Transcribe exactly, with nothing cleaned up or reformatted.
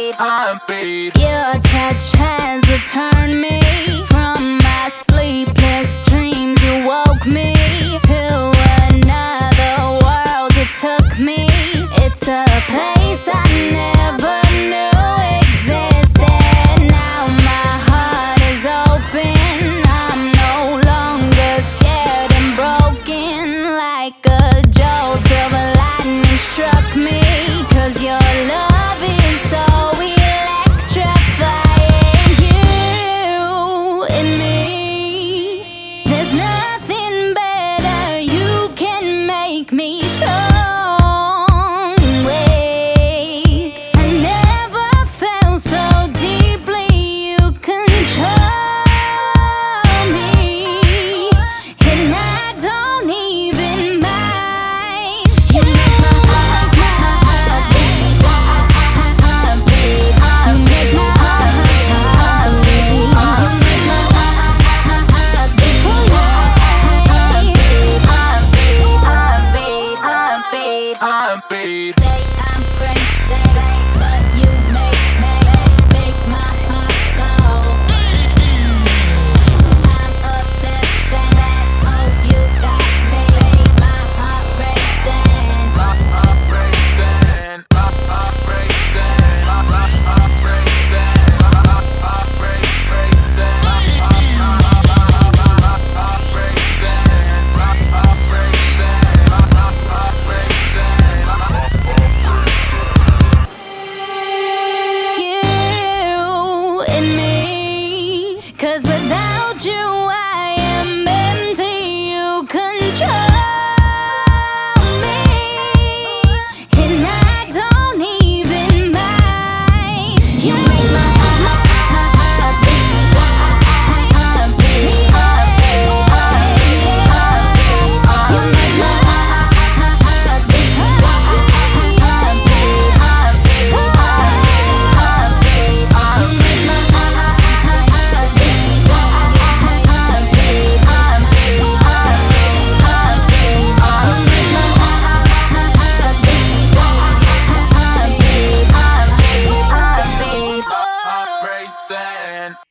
heartbeat. Your touch has returned me from my sleepless dreams. You woke me to another world. You took me. It's a place I never knew existed. Now my heart is open. I'm no longer scared and broken. Like a jolt of lightning struck me. 'Cause your love is so electrifying. You and me, there's nothing better. You can make me strong. Heartbeat. Say I'm crazy, but you make me make my heart go. I'm obsessed, oh you got me, my heart racing. My heart racing, my heart racing, my heart racing, my heart racing, my heart racing, my heart racing, my heart racing. You and me, 'cause without you I am empty. You control me, and I don't even mind. You make my heart beat, heart beat, you make my heart beat, heart beat, you make my heart beat, Heart racing.